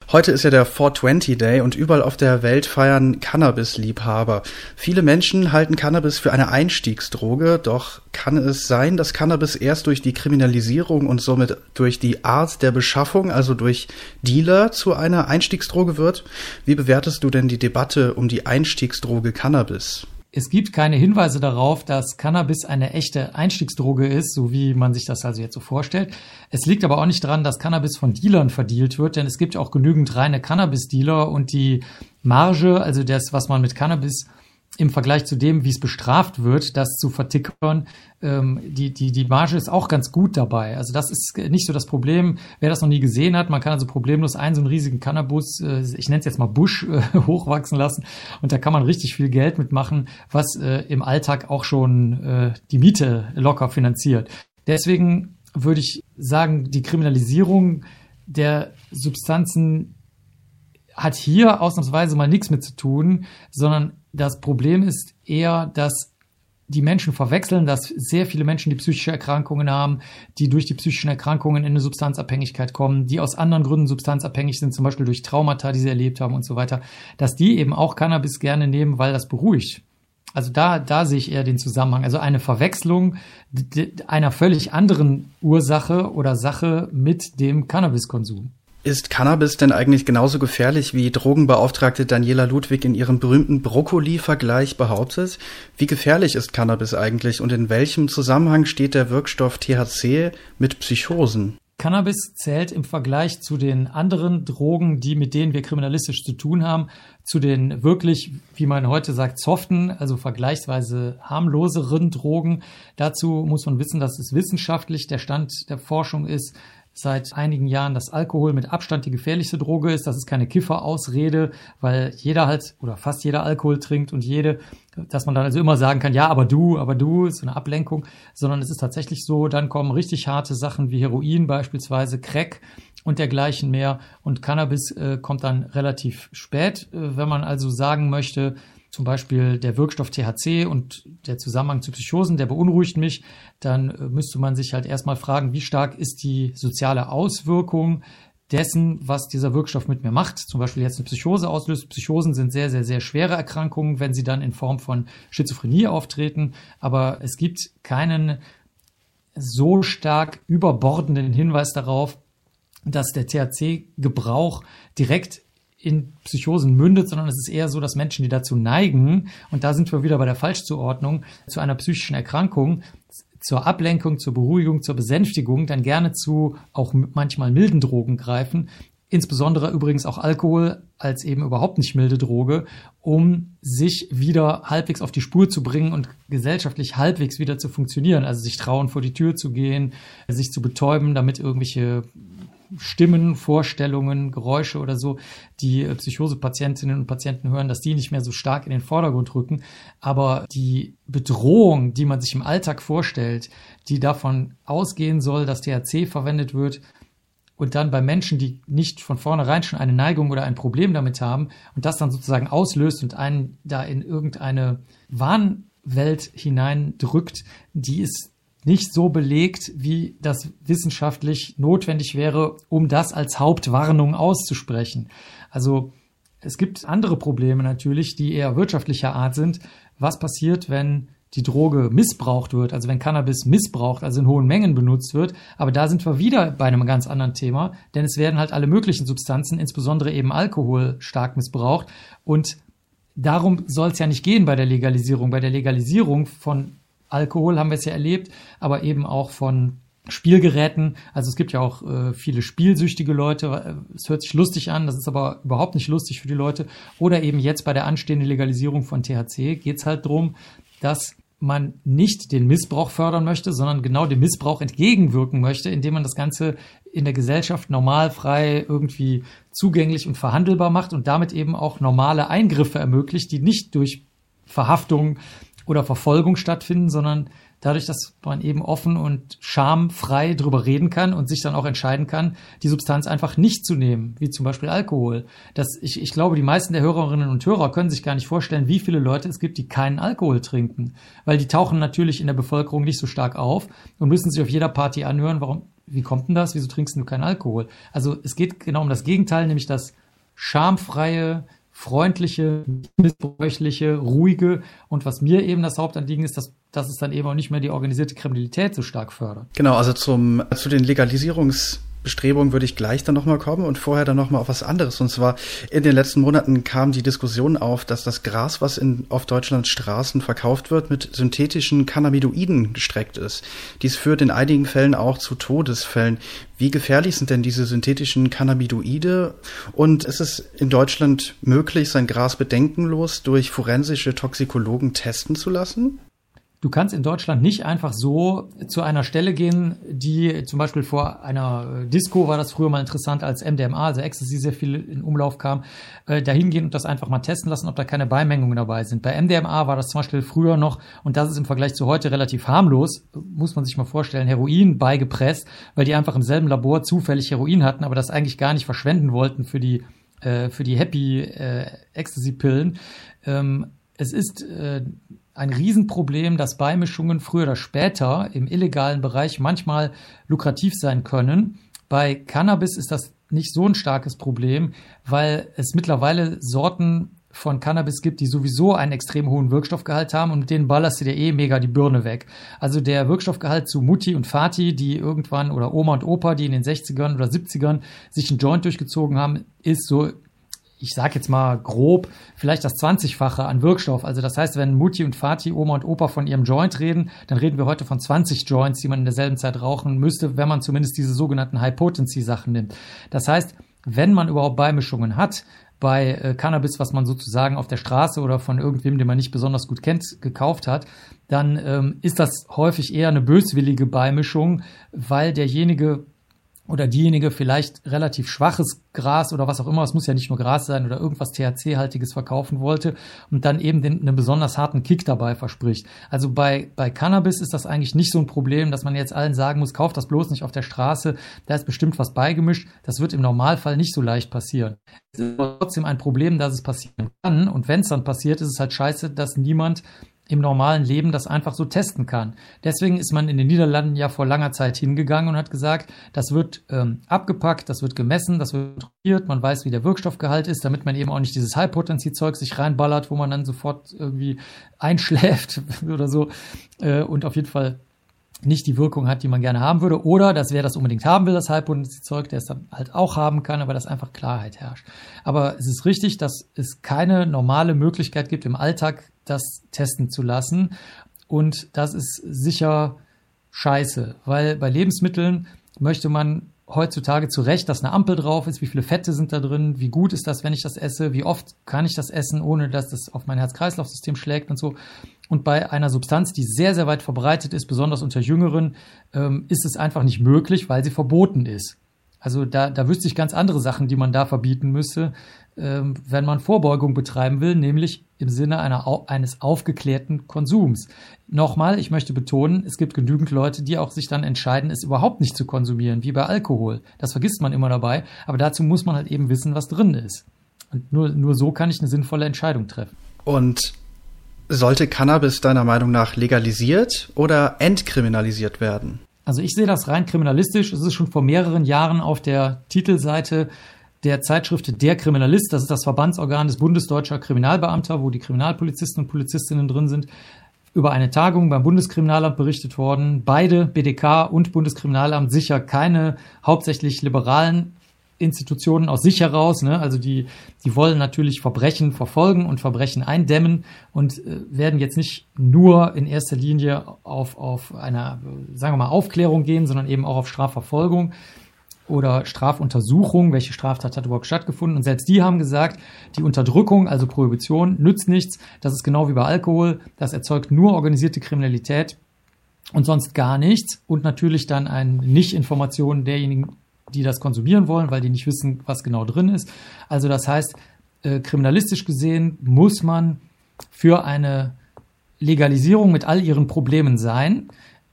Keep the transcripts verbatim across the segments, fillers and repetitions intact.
Heute ist ja der four twenty Day und überall auf der Welt feiern Cannabis-Liebhaber. Viele Menschen halten Cannabis für eine Einstiegsdroge, doch kann es sein, dass Cannabis erst durch die Kriminalisierung und somit durch die Art der Beschaffung, also durch Dealer, zu einer Einstiegsdroge wird? Wie bewertest du denn die Debatte um die Einstiegsdroge Cannabis? Es gibt keine Hinweise darauf, dass Cannabis eine echte Einstiegsdroge ist, so wie man sich das also jetzt so vorstellt. Es liegt aber auch nicht daran, dass Cannabis von Dealern verdealt wird, denn es gibt auch genügend reine Cannabis-Dealer und die Marge, also das, was man mit Cannabis im Vergleich zu dem, wie es bestraft wird, das zu vertickern, ähm, die, die, die Marge ist auch ganz gut dabei. Also das ist nicht so das Problem. Wer das noch nie gesehen hat, man kann also problemlos einen so einen riesigen Cannabis, äh, ich nenne es jetzt mal Busch, äh, hochwachsen lassen und da kann man richtig viel Geld mitmachen, was äh, im Alltag auch schon äh, die Miete locker finanziert. Deswegen würde ich sagen, die Kriminalisierung der Substanzen hat hier ausnahmsweise mal nichts mit zu tun, sondern das Problem ist eher, dass die Menschen verwechseln, dass sehr viele Menschen, die psychische Erkrankungen haben, die durch die psychischen Erkrankungen in eine Substanzabhängigkeit kommen, die aus anderen Gründen substanzabhängig sind, zum Beispiel durch Traumata, die sie erlebt haben und so weiter, dass die eben auch Cannabis gerne nehmen, weil das beruhigt. Also da, da sehe ich eher den Zusammenhang. Also eine Verwechslung einer völlig anderen Ursache oder Sache mit dem Cannabiskonsum. Ist Cannabis denn eigentlich genauso gefährlich, wie Drogenbeauftragte Daniela Ludwig in ihrem berühmten Brokkoli-Vergleich behauptet? Wie gefährlich ist Cannabis eigentlich und in welchem Zusammenhang steht der Wirkstoff T H C mit Psychosen? Cannabis zählt im Vergleich zu den anderen Drogen, die mit denen wir kriminalistisch zu tun haben, zu den wirklich, wie man heute sagt, soften, also vergleichsweise harmloseren Drogen. Dazu muss man wissen, dass es wissenschaftlich der Stand der Forschung ist, seit einigen Jahren, dass Alkohol mit Abstand die gefährlichste Droge ist. Das ist keine Kifferausrede, weil jeder halt oder fast jeder Alkohol trinkt und jede, dass man dann also immer sagen kann, ja, aber du, aber du, ist so eine Ablenkung, sondern es ist tatsächlich so, dann kommen richtig harte Sachen wie Heroin beispielsweise, Crack und dergleichen mehr und Cannabis äh, kommt dann relativ spät, äh, wenn man also sagen möchte, zum Beispiel der Wirkstoff T H C und der Zusammenhang zu Psychosen, der beunruhigt mich, dann äh, müsste man sich halt erstmal fragen, wie stark ist die soziale Auswirkung dessen, was dieser Wirkstoff mit mir macht. Zum Beispiel jetzt eine Psychose auslöst. Psychosen sind sehr, sehr, sehr schwere Erkrankungen, wenn sie dann in Form von Schizophrenie auftreten. Aber es gibt keinen so stark überbordenden Hinweis darauf, dass der T H C-Gebrauch direkt in Psychosen mündet, sondern es ist eher so, dass Menschen, die dazu neigen, und da sind wir wieder bei der Falschzuordnung, zu einer psychischen Erkrankung, zur Ablenkung, zur Beruhigung, zur Besänftigung, dann gerne zu auch manchmal milden Drogen greifen, insbesondere übrigens auch Alkohol als eben überhaupt nicht milde Droge, um sich wieder halbwegs auf die Spur zu bringen und gesellschaftlich halbwegs wieder zu funktionieren, also sich trauen, vor die Tür zu gehen, sich zu betäuben, damit irgendwelche Stimmen, Vorstellungen, Geräusche oder so, die Psychose-Patientinnen und Patienten hören, dass die nicht mehr so stark in den Vordergrund rücken. Aber die Bedrohung, die man sich im Alltag vorstellt, die davon ausgehen soll, dass T H C verwendet wird und dann bei Menschen, die nicht von vornherein schon eine Neigung oder ein Problem damit haben und das dann sozusagen auslöst und einen da in irgendeine Wahnwelt hineindrückt, die ist nicht so belegt, wie das wissenschaftlich notwendig wäre, um das als Hauptwarnung auszusprechen. Also es gibt andere Probleme natürlich, die eher wirtschaftlicher Art sind. Was passiert, wenn die Droge missbraucht wird, also wenn Cannabis missbraucht, also in hohen Mengen benutzt wird? Aber da sind wir wieder bei einem ganz anderen Thema, denn es werden halt alle möglichen Substanzen, insbesondere eben Alkohol, stark missbraucht. Und darum soll es ja nicht gehen bei der Legalisierung. Bei der Legalisierung von Alkohol haben wir es ja erlebt, aber eben auch von Spielgeräten. Also es gibt ja auch äh, viele spielsüchtige Leute. Es hört sich lustig an, das ist aber überhaupt nicht lustig für die Leute. Oder eben jetzt bei der anstehenden Legalisierung von T H C geht es halt darum, dass man nicht den Missbrauch fördern möchte, sondern genau dem Missbrauch entgegenwirken möchte, indem man das Ganze in der Gesellschaft normal, frei, irgendwie zugänglich und verhandelbar macht und damit eben auch normale Eingriffe ermöglicht, die nicht durch Verhaftung oder Verfolgung stattfinden, sondern dadurch, dass man eben offen und schamfrei drüber reden kann und sich dann auch entscheiden kann, die Substanz einfach nicht zu nehmen, wie zum Beispiel Alkohol. Das, ich, ich glaube, die meisten der Hörerinnen und Hörer können sich gar nicht vorstellen, wie viele Leute es gibt, die keinen Alkohol trinken, weil die tauchen natürlich in der Bevölkerung nicht so stark auf und müssen sich auf jeder Party anhören, warum, wie kommt denn das, wieso trinkst du keinen Alkohol? Also es geht genau um das Gegenteil, nämlich dass schamfreie, freundliche, missbräuchliche, ruhige und was mir eben das Hauptanliegen ist, dass, dass es dann eben auch nicht mehr die organisierte Kriminalität so stark fördert. Genau, also zum zu den Legalisierungsbestrebungen würde ich gleich dann nochmal kommen und vorher dann nochmal auf was anderes. Und zwar in den letzten Monaten kam die Diskussion auf, dass das Gras, was in auf Deutschlands Straßen verkauft wird, mit synthetischen Cannabinoiden gestreckt ist. Dies führt in einigen Fällen auch zu Todesfällen. Wie gefährlich sind denn diese synthetischen Cannabinoide? Und ist es in Deutschland möglich, sein Gras bedenkenlos durch forensische Toxikologen testen zu lassen? Du kannst in Deutschland nicht einfach so zu einer Stelle gehen, die zum Beispiel vor einer Disco, war das früher mal interessant, als M D M A, also Ecstasy, sehr viel in Umlauf kam, äh, dahin gehen und das einfach mal testen lassen, ob da keine Beimengungen dabei sind. Bei M D M A war das zum Beispiel früher noch, und das ist im Vergleich zu heute relativ harmlos, muss man sich mal vorstellen, Heroin beigepresst, weil die einfach im selben Labor zufällig Heroin hatten, aber das eigentlich gar nicht verschwenden wollten für die, äh, für die Happy äh, Ecstasy-Pillen. Ähm, es ist äh, ein Riesenproblem, dass Beimischungen früher oder später im illegalen Bereich manchmal lukrativ sein können. Bei Cannabis ist das nicht so ein starkes Problem, weil es mittlerweile Sorten von Cannabis gibt, die sowieso einen extrem hohen Wirkstoffgehalt haben und mit denen ballerst du dir eh mega die Birne weg. Also der Wirkstoffgehalt zu Mutti und Vati, die irgendwann, oder Oma und Opa, die in den sechzigern oder siebzigern sich einen Joint durchgezogen haben, ist so, ich sag jetzt mal grob, vielleicht das zwanzigfache an Wirkstoff. Also das heißt, wenn Mutti und Vati, Oma und Opa von ihrem Joint reden, dann reden wir heute von zwanzig Joints, die man in derselben Zeit rauchen müsste, wenn man zumindest diese sogenannten High-Potency-Sachen nimmt. Das heißt, wenn man überhaupt Beimischungen hat, bei äh, Cannabis, was man sozusagen auf der Straße oder von irgendwem, den man nicht besonders gut kennt, gekauft hat, dann ähm, ist das häufig eher eine böswillige Beimischung, weil derjenige oder diejenige vielleicht relativ schwaches Gras oder was auch immer, es muss ja nicht nur Gras sein oder irgendwas T H C-haltiges verkaufen wollte und dann eben den, einen besonders harten Kick dabei verspricht. Also bei, bei Cannabis ist das eigentlich nicht so ein Problem, dass man jetzt allen sagen muss, kauft das bloß nicht auf der Straße, da ist bestimmt was beigemischt. Das wird im Normalfall nicht so leicht passieren. Es ist aber trotzdem ein Problem, dass es passieren kann, und wenn es dann passiert, ist es halt scheiße, dass niemand im normalen Leben das einfach so testen kann. Deswegen ist man in den Niederlanden ja vor langer Zeit hingegangen und hat gesagt, das wird ähm, abgepackt, das wird gemessen, das wird kontrolliert, man weiß, wie der Wirkstoffgehalt ist, damit man eben auch nicht dieses High-Potency-Zeug sich reinballert, wo man dann sofort irgendwie einschläft oder so äh, und auf jeden Fall nicht die Wirkung hat, die man gerne haben würde. Oder, dass wer das unbedingt haben will, das High-Potency-Zeug, der es dann halt auch haben kann, aber dass einfach Klarheit herrscht. Aber es ist richtig, dass es keine normale Möglichkeit gibt, im Alltag das testen zu lassen. Und das ist sicher scheiße, weil bei Lebensmitteln möchte man heutzutage zu Recht, dass eine Ampel drauf ist, wie viele Fette sind da drin, wie gut ist das, wenn ich das esse, wie oft kann ich das essen, ohne dass das auf mein Herz-Kreislauf-System schlägt und so. Und bei einer Substanz, die sehr, sehr weit verbreitet ist, besonders unter Jüngeren, ähm, ist es einfach nicht möglich, weil sie verboten ist. Also da, da wüsste ich ganz andere Sachen, die man da verbieten müsste, ähm, wenn man Vorbeugung betreiben will, nämlich im Sinne einer, eines aufgeklärten Konsums. Nochmal, ich möchte betonen, es gibt genügend Leute, die auch sich dann entscheiden, es überhaupt nicht zu konsumieren, wie bei Alkohol. Das vergisst man immer dabei, aber dazu muss man halt eben wissen, was drin ist. Und nur, nur so kann ich eine sinnvolle Entscheidung treffen. Und sollte Cannabis deiner Meinung nach legalisiert oder entkriminalisiert werden? Also ich sehe das rein kriminalistisch. Es ist schon vor mehreren Jahren auf der Titelseite der Zeitschrift Der Kriminalist, das ist das Verbandsorgan des Bundesdeutscher Kriminalbeamter, wo die Kriminalpolizisten und Polizistinnen drin sind, über eine Tagung beim Bundeskriminalamt berichtet worden. Beide, B D K und Bundeskriminalamt, sicher keine hauptsächlich liberalen Institutionen aus sich heraus, ne? Also die, die wollen natürlich Verbrechen verfolgen und Verbrechen eindämmen und äh, werden jetzt nicht nur in erster Linie auf, auf eine, sagen wir mal, Aufklärung gehen, sondern eben auch auf Strafverfolgung oder Strafuntersuchung, welche Straftat hat überhaupt stattgefunden. Und selbst die haben gesagt, die Unterdrückung, also Prohibition, nützt nichts. Das ist genau wie bei Alkohol. Das erzeugt nur organisierte Kriminalität und sonst gar nichts. Und natürlich dann eine Nicht-Information derjenigen, die das konsumieren wollen, weil die nicht wissen, was genau drin ist. Also das heißt, äh, kriminalistisch gesehen muss man für eine Legalisierung mit all ihren Problemen sein,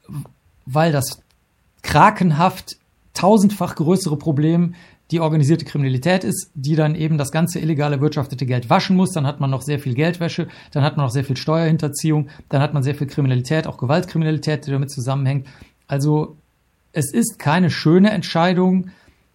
weil das krakenhaft tausendfach größere Problem die organisierte Kriminalität ist, die dann eben das ganze illegal erwirtschaftete Geld waschen muss. Dann hat man noch sehr viel Geldwäsche, dann hat man noch sehr viel Steuerhinterziehung, dann hat man sehr viel Kriminalität, auch Gewaltkriminalität, die damit zusammenhängt. Also es ist keine schöne Entscheidung,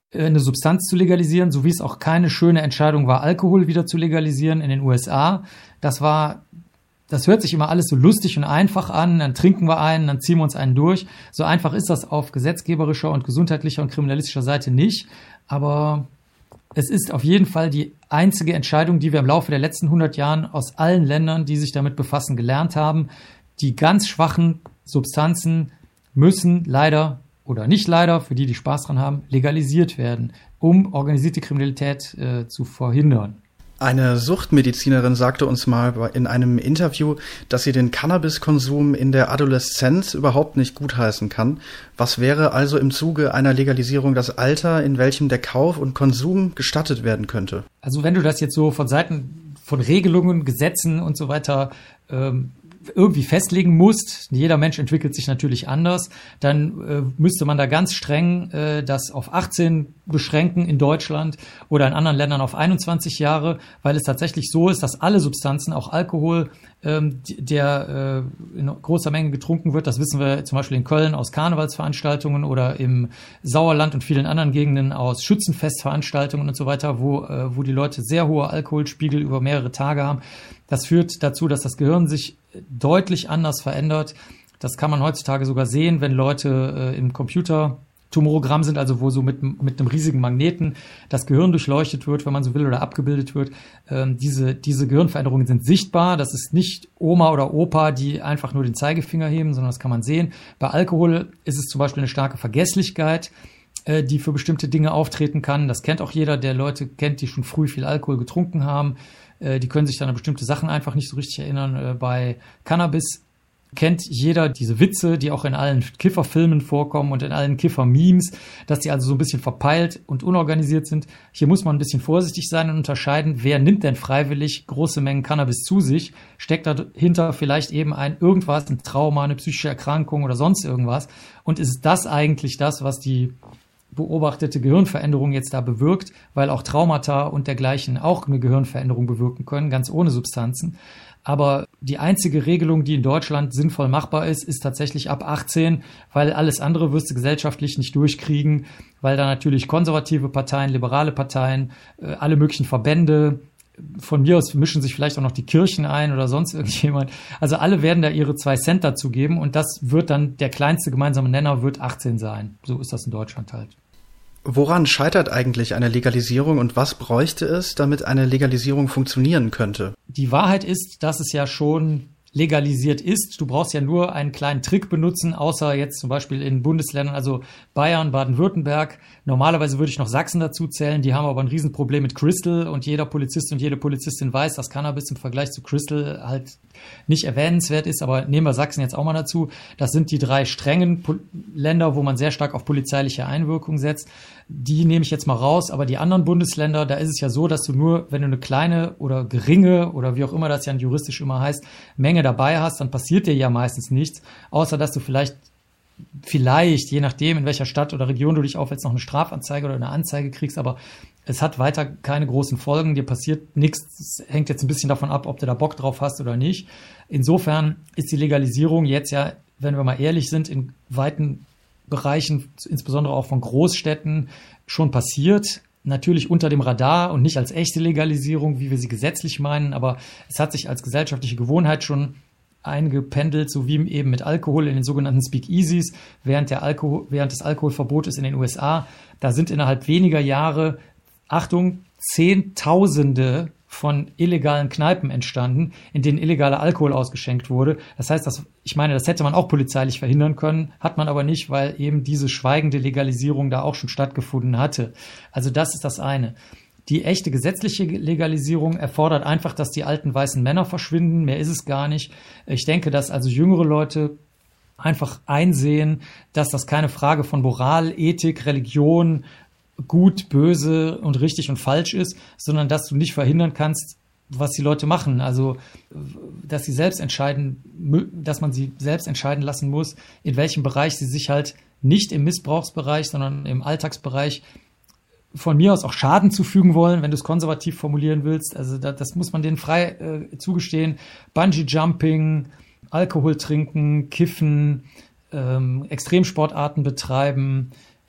eine Substanz zu legalisieren, so wie es auch keine schöne Entscheidung war, Alkohol wieder zu legalisieren in den U S A. Das war, das hört sich immer alles so lustig und einfach an, dann trinken wir einen, dann ziehen wir uns einen durch. So einfach ist das auf gesetzgeberischer und gesundheitlicher und kriminalistischer Seite nicht, aber es ist auf jeden Fall die einzige Entscheidung, die wir im Laufe der letzten hundert Jahren aus allen Ländern, die sich damit befassen, gelernt haben. Die ganz schwachen Substanzen müssen leider oder nicht leider, für die, die Spaß dran haben, legalisiert werden, um organisierte Kriminalität äh, zu verhindern. Eine Suchtmedizinerin sagte uns mal in einem Interview, dass sie den Cannabiskonsum in der Adoleszenz überhaupt nicht gutheißen kann. Was wäre also im Zuge einer Legalisierung das Alter, in welchem der Kauf und Konsum gestattet werden könnte? Also wenn du das jetzt so von Seiten von Regelungen, Gesetzen und so weiter ähm, irgendwie festlegen musst, jeder Mensch entwickelt sich natürlich anders, dann äh, müsste man da ganz streng äh, das auf achtzehn beschränken in Deutschland oder in anderen Ländern auf einundzwanzig Jahre, weil es tatsächlich so ist, dass alle Substanzen, auch Alkohol, ähm, der äh, in großer Menge getrunken wird, das wissen wir zum Beispiel in Köln aus Karnevalsveranstaltungen oder im Sauerland und vielen anderen Gegenden aus Schützenfestveranstaltungen und so weiter, wo, äh, wo die Leute sehr hohe Alkoholspiegel über mehrere Tage haben. Das führt dazu, dass das Gehirn sich deutlich anders verändert. Das kann man heutzutage sogar sehen, wenn Leute äh, im Computertomogramm sind, also wo so mit, mit einem riesigen Magneten das Gehirn durchleuchtet wird, wenn man so will, oder abgebildet wird. Ähm, diese, diese Gehirnveränderungen sind sichtbar. Das ist nicht Oma oder Opa, die einfach nur den Zeigefinger heben, sondern das kann man sehen. Bei Alkohol ist es zum Beispiel eine starke Vergesslichkeit, äh, die für bestimmte Dinge auftreten kann. Das kennt auch jeder, der Leute kennt, die schon früh viel Alkohol getrunken haben. Die können sich dann an bestimmte Sachen einfach nicht so richtig erinnern. Bei Cannabis kennt jeder diese Witze, die auch in allen Kifferfilmen vorkommen und in allen Kiffer-Memes, dass die also so ein bisschen verpeilt und unorganisiert sind. Hier muss man ein bisschen vorsichtig sein und unterscheiden, wer nimmt denn freiwillig große Mengen Cannabis zu sich? Steckt dahinter vielleicht eben ein irgendwas, ein Trauma, eine psychische Erkrankung oder sonst irgendwas? Und ist das eigentlich das, was die beobachtete Gehirnveränderung jetzt da bewirkt, weil auch Traumata und dergleichen auch eine Gehirnveränderung bewirken können, ganz ohne Substanzen. Aber die einzige Regelung, die in Deutschland sinnvoll machbar ist, ist tatsächlich ab achtzehn, weil alles andere wirst du gesellschaftlich nicht durchkriegen, weil da natürlich konservative Parteien, liberale Parteien, alle möglichen Verbände, von mir aus mischen sich vielleicht auch noch die Kirchen ein oder sonst irgendjemand. Also alle werden da ihre zwei Cent dazu geben und das wird dann, der kleinste gemeinsame Nenner wird achtzehn sein. So ist das in Deutschland halt. Woran scheitert eigentlich eine Legalisierung und was bräuchte es, damit eine Legalisierung funktionieren könnte? Die Wahrheit ist, dass es ja schon legalisiert ist. Du brauchst ja nur einen kleinen Trick benutzen, außer jetzt zum Beispiel in Bundesländern, also Bayern, Baden-Württemberg. Normalerweise würde ich noch Sachsen dazu zählen, die haben aber ein Riesenproblem mit Crystal und jeder Polizist und jede Polizistin weiß, dass Cannabis im Vergleich zu Crystal halt nicht erwähnenswert ist, aber nehmen wir Sachsen jetzt auch mal dazu. Das sind die drei strengen Pol- Länder, wo man sehr stark auf polizeiliche Einwirkung setzt. Die nehme ich jetzt mal raus, aber die anderen Bundesländer, da ist es ja so, dass du nur, wenn du eine kleine oder geringe oder wie auch immer das ja juristisch immer heißt, Menge dabei hast, dann passiert dir ja meistens nichts, außer dass du vielleicht, vielleicht, je nachdem, in welcher Stadt oder Region du dich aufhältst, noch eine Strafanzeige oder eine Anzeige kriegst, aber es hat weiter keine großen Folgen, dir passiert nichts, es hängt jetzt ein bisschen davon ab, ob du da Bock drauf hast oder nicht. Insofern ist die Legalisierung jetzt ja, wenn wir mal ehrlich sind, in weiten Bereichen, insbesondere auch von Großstädten, schon passiert. Natürlich unter dem Radar und nicht als echte Legalisierung, wie wir sie gesetzlich meinen, aber es hat sich als gesellschaftliche Gewohnheit schon eingependelt, so wie eben mit Alkohol in den sogenannten Speakeasies während der Alkohol, während des Alkoholverbotes in den U S A. Da sind innerhalb weniger Jahre, Achtung, Zehntausende von illegalen Kneipen entstanden, in denen illegaler Alkohol ausgeschenkt wurde. Das heißt, das, ich meine, das hätte man auch polizeilich verhindern können, hat man aber nicht, weil eben diese schweigende Legalisierung da auch schon stattgefunden hatte. Also das ist das eine. Die echte gesetzliche Legalisierung erfordert einfach, dass die alten weißen Männer verschwinden. Mehr ist es gar nicht. Ich denke, dass also jüngere Leute einfach einsehen, dass das keine Frage von Moral, Ethik, Religion, gut, böse und richtig und falsch ist, sondern dass du nicht verhindern kannst, was die Leute machen. Also, dass sie selbst entscheiden, dass man sie selbst entscheiden lassen muss, in welchem Bereich sie sich halt nicht im Missbrauchsbereich, sondern im Alltagsbereich von mir aus auch Schaden zufügen wollen, wenn du es konservativ formulieren willst. Also da, das muss man denen frei äh, zugestehen. Bungee-Jumping, Alkohol trinken, kiffen, ähm, Extremsportarten betreiben,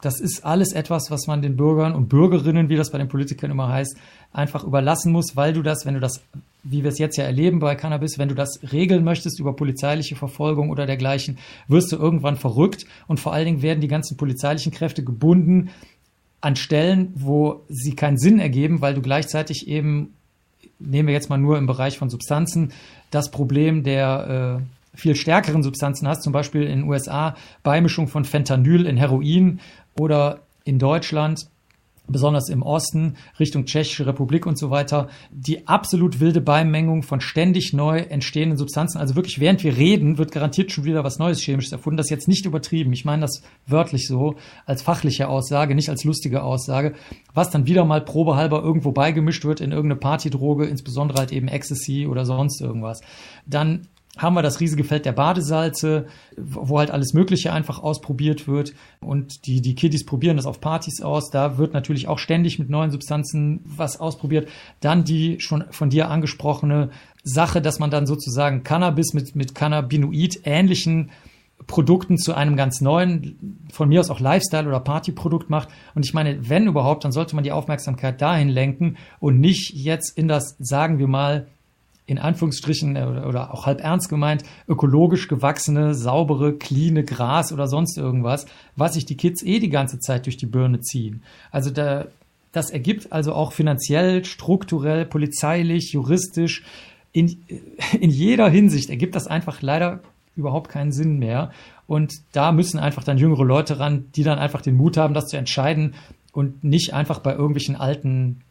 das ist alles etwas, was man den Bürgern und Bürgerinnen, wie das bei den Politikern immer heißt, einfach überlassen muss, weil du das, wenn du das, wie wir es jetzt ja erleben bei Cannabis, wenn du das regeln möchtest über polizeiliche Verfolgung oder dergleichen, wirst du irgendwann verrückt und vor allen Dingen werden die ganzen polizeilichen Kräfte gebunden an Stellen, wo sie keinen Sinn ergeben, weil du gleichzeitig eben, nehmen wir jetzt mal nur im Bereich von Substanzen, das Problem der äh, viel stärkeren Substanzen hast, zum Beispiel in den U S A Beimischung von Fentanyl in Heroin oder in Deutschland, besonders im Osten, Richtung Tschechische Republik und so weiter, die absolut wilde Beimengung von ständig neu entstehenden Substanzen. Also wirklich, während wir reden, wird garantiert schon wieder was Neues Chemisches erfunden. Das ist jetzt nicht übertrieben. Ich meine das wörtlich so, als fachliche Aussage, nicht als lustige Aussage, was dann wieder mal probehalber irgendwo beigemischt wird in irgendeine Partydroge, insbesondere halt eben Ecstasy oder sonst irgendwas. Dann haben wir das riesige Feld der Badesalze, wo halt alles Mögliche einfach ausprobiert wird und die, die Kiddies probieren das auf Partys aus. Da wird natürlich auch ständig mit neuen Substanzen was ausprobiert. Dann die schon von dir angesprochene Sache, dass man dann sozusagen Cannabis mit, mit Cannabinoid-ähnlichen Produkten zu einem ganz neuen, von mir aus auch Lifestyle- oder Partyprodukt macht. Und ich meine, wenn überhaupt, dann sollte man die Aufmerksamkeit dahin lenken und nicht jetzt in das, sagen wir mal, in Anführungsstrichen oder, oder auch halb ernst gemeint, ökologisch gewachsene, saubere, cleane Gras oder sonst irgendwas, was sich die Kids eh die ganze Zeit durch die Birne ziehen. Also da, das ergibt also auch finanziell, strukturell, polizeilich, juristisch, in, in jeder Hinsicht ergibt das einfach leider überhaupt keinen Sinn mehr. Und da müssen einfach dann jüngere Leute ran, die dann einfach den Mut haben, das zu entscheiden und nicht einfach bei irgendwelchen alten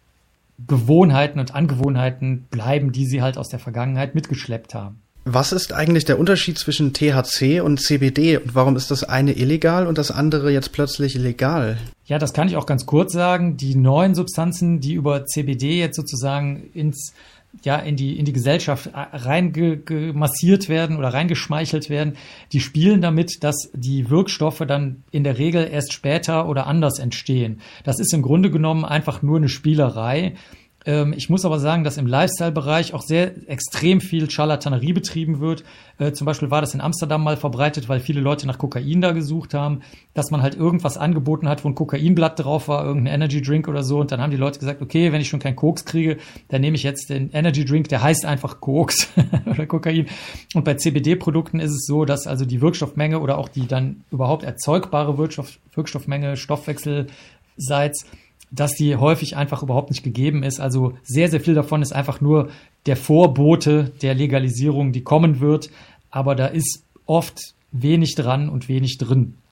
Gewohnheiten und Angewohnheiten bleiben, die sie halt aus der Vergangenheit mitgeschleppt haben. Was ist eigentlich der Unterschied zwischen T H C und C B D und warum ist das eine illegal und das andere jetzt plötzlich legal? Ja, das kann ich auch ganz kurz sagen. Die neuen Substanzen, die über C B D jetzt sozusagen ins ja in die in die Gesellschaft reingemassiert werden oder reingeschmeichelt werden, die spielen damit, dass die Wirkstoffe dann in der Regel erst später oder anders entstehen. Das ist im Grunde genommen einfach nur eine Spielerei. Ähm, ich muss aber sagen, dass im Lifestyle-Bereich auch sehr extrem viel Charlatanerie betrieben wird. Äh, zum Beispiel war das in Amsterdam mal verbreitet, weil viele Leute nach Kokain da gesucht haben, dass man halt irgendwas angeboten hat, wo ein Kokainblatt drauf war, irgendein Energy Drink oder so. Und dann haben die Leute gesagt, okay, wenn ich schon keinen Koks kriege, dann nehme ich jetzt den Energy Drink, der heißt einfach Koks oder Kokain. Und bei C B D-Produkten ist es so, dass also die Wirkstoffmenge oder auch die dann überhaupt erzeugbare Wirkstoff, Wirkstoffmenge, Stoffwechselseits, dass die häufig einfach überhaupt nicht gegeben ist. Also sehr, sehr viel davon ist einfach nur der Vorbote der Legalisierung, die kommen wird. Aber da ist oft wenig dran und wenig drin.